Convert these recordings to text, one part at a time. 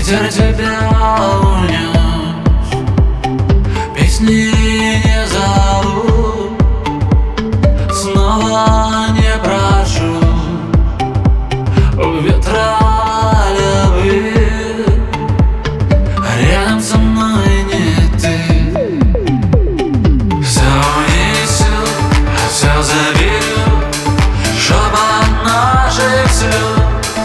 Ветер тебя унес, песни не зовут, снова не прошу у ветра любви. Рядом со мной не ты. Все унесет, все заберет шепот наших слез.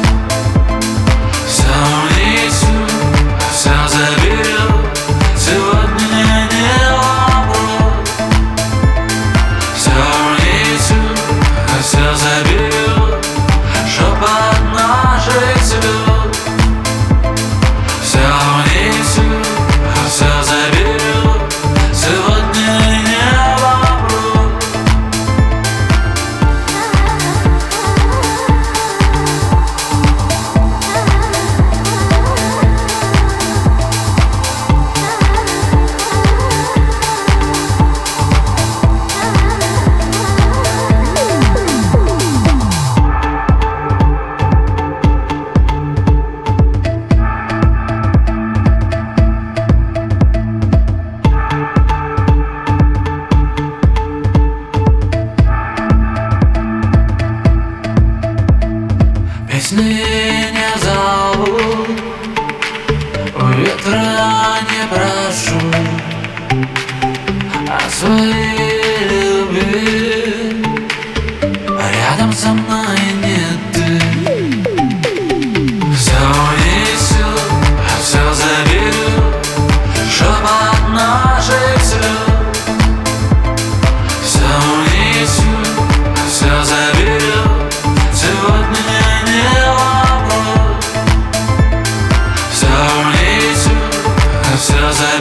Песни не зовут, у ветра не прошу о своей любви. Рядом со мной нет ты. Все унесет, все заберет шепот наших слез. Все унесет, все заберет сегодня. Все заберет.